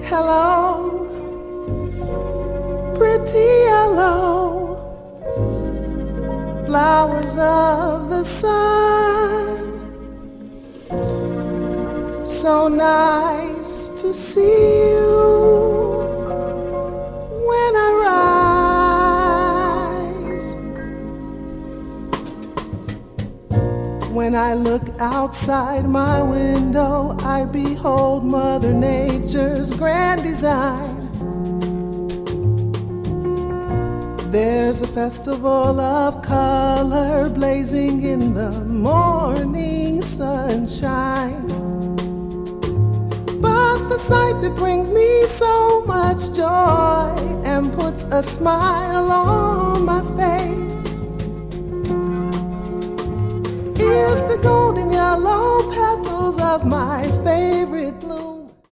Hello, pretty yellow flowers of the sun. So nice to see you when I rise. When I look outside my window, I behold Mother Nature's grand design. There's a festival of color blazing in the morning sunshine. But the sight that brings me so much joy and puts a smile on my face is the golden yellow petals of my favorite bloom.